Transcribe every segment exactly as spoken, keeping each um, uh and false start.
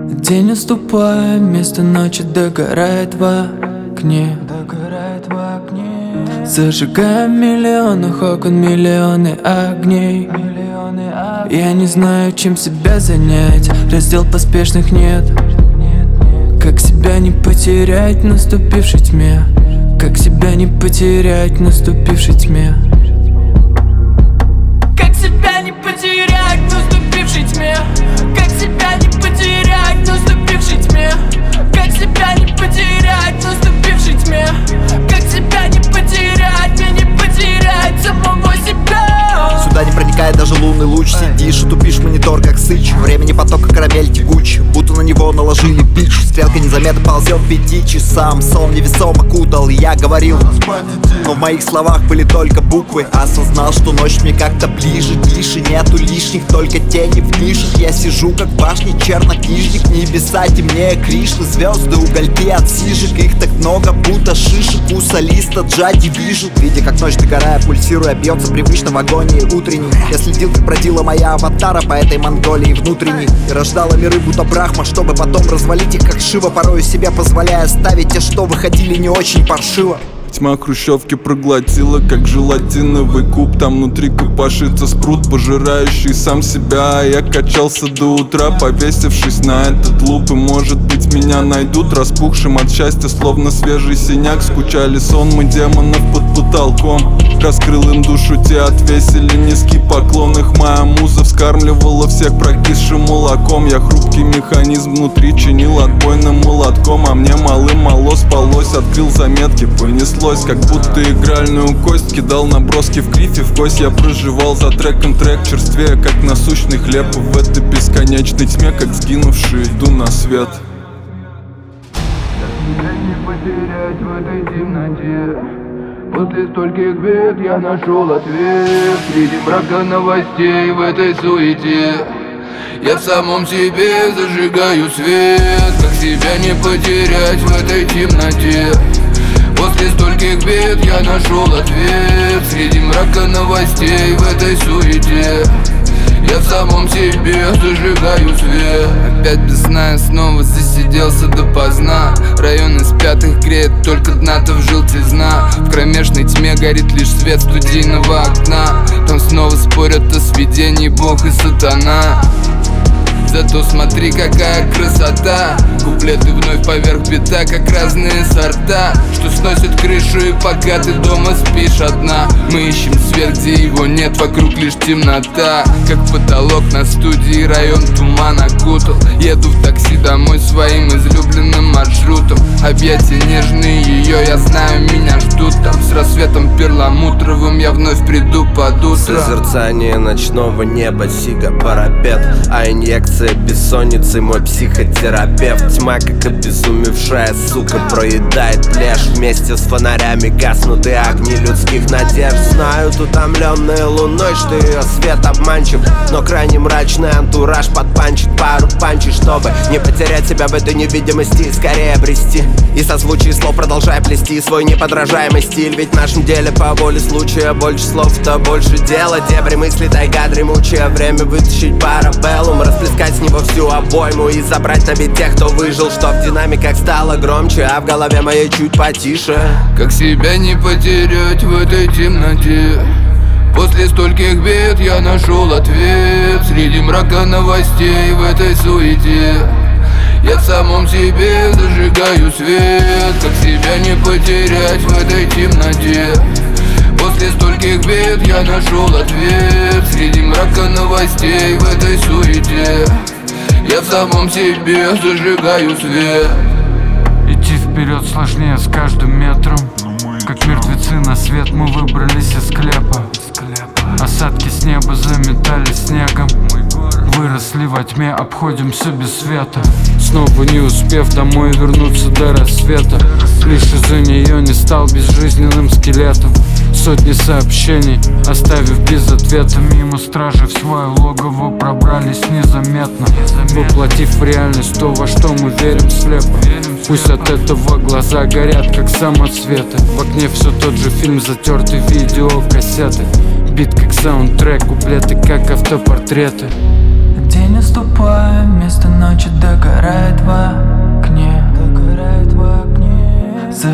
День наступает, вместо ночи догорает в окне. Догорает в окне. Зажигаем миллионы окон, миллионы огней. Миллионы огней. Я не знаю, чем себя занять, раздел поспешных нет. Как себя не потерять в наступившей тьме? Как себя не потерять в наступившей тьме? Как себя не потерять в наступившей тьме? Как себя не потерять в наступившей тьме? Как себя не потерять в наступившей тьме? Как себя не потерять, мне не потерять самого себя? Сюда не проникает даже лунный луч. Сидишь и тупишь монитор, как сыч. Времени потока карамель тягуч, будто на него наложили бич. Стрелка незаметно ползет к пяти часам. Сон невесомо окутал, и я говорил, но в моих словах были только буквы. Осознал, что ночь мне как-то ближе, тише. Нету лишних, только тени в нишах. Я сижу как в башне чернокнижник. Небеса темнее Кришны, звезды, угольки от сижек. Их так много, будто шишек. У солиста джади вижу, видя как ночь догорая, пульсируя, бьется привычно в агонии утренней. Я следил, как бродила моя аватара по этой Монголии внутренней, и рождала миры будто Брахма, чтобы потом развалить их как Шива, порою себе позволяя ставить те, что выходили не очень паршиво. Тьма хрущевки проглотила, как желатиновый куб. Там внутри копошится спрут, пожирающий сам себя. А я качался до утра, повесившись на этот луп. И может быть меня найдут распухшим от счастья, словно свежий синяк. Скучали сонмы демонов под потолком, раскрыл им душу, те отвесили низкий поклон. Их моя муза вскармливала всех прокисшим молоком. Я хрупкий механизм внутри чинил отбойным молотком. А мне малым мало спалось, открыл заметки, понесло. Как будто игральную кость, кидал наброски в крифе в кость. Я проживал за треком трек, черствее, как насущный хлеб. И в этой бесконечной тьме, как сгинувший, иду на свет. Тебя не потерять в этой темноте. После стольких бед я нашел ответ. Среди мрака новостей в этой суете я в самом себе зажигаю свет. Как себя не потерять в этой темноте? После стольких бед я нашел ответ. Среди мрака новостей в этой суете я в самом себе зажигаю свет. Опять без сна я снова засиделся допоздна. Районы спят, их греет только дна-то в желтизна. В кромешной тьме горит лишь свет студийного окна. Там снова спорят о сведении Бог и сатана. Зато смотри, какая красота. Куплеты вновь поверх бита, как разные сорта, что сносит крышу, и пока ты дома спишь одна, мы ищем свет, где его нет, вокруг лишь темнота. Как потолок на студии, район туман окутал. Еду в такси домой своим излюбленным маршрутом. Объятия нежные ее, я знаю, меня ждут там. С рассветом перламутровым я вновь приду под утро. Созерцание ночного неба, сига парапет, а инъекция бессонницы мой психотерапевт. Тьма, как обезумевшая сука, проедает плешь. Вместе с фонарями гаснут и огни людских надежд. Знают утомленные луной, что ее свет обманчив, но крайне мрачный антураж подпанчит пару панчей, чтобы не потерять себя в этой невидимости и скорее обрести. И созвучие слов продолжай плести свой неподражаемый стиль. Ведь в нашем деле по воле случая больше слов, то больше дела. Дебри мысли, тайга дремучая, время вытащить парабеллум, расплескать с него всю обойму и забрать на бит тех, кто выжил, что в динамиках стало громче, а в голове моей чуть потише. Как себя не потерять в этой темноте? После стольких бед я нашел ответ. Среди мрака новостей в этой суете я в самом себе зажигаю свет. Как себя не потерять в этой темноте? После стольких бед я нашел ответ. Среди мрака новостей в этой суете я в самом себе зажигаю свет. Идти вперед сложнее с каждым метром. Как мертвецы на свет мы выбрались из склепа. Осадки с неба заметали снегом. Выросли во тьме, обходимся без света. Снова не успев домой вернуться до рассвета, лишь из-за нее не стал безжизненным скелетом. Сотни сообщений оставив без ответа. Мимо стражи в свое логово пробрались незаметно, воплотив в реальность то, во что мы верим слепо. Пусть от этого глаза горят, как самоцветы. В окне все тот же фильм, затертый видеокассеты. Бит как саундтрек, куплеты как автопортреты. День наступает, вместо ночи догорает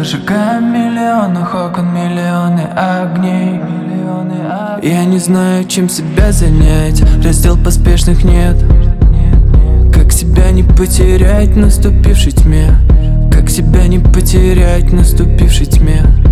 Зажигаем миллионах окон, миллионы огней. Я не знаю, чем себя занять, раздел поспешных нет. Как себя не потерять в наступившей тьме? Как себя не потерять в наступившей тьме?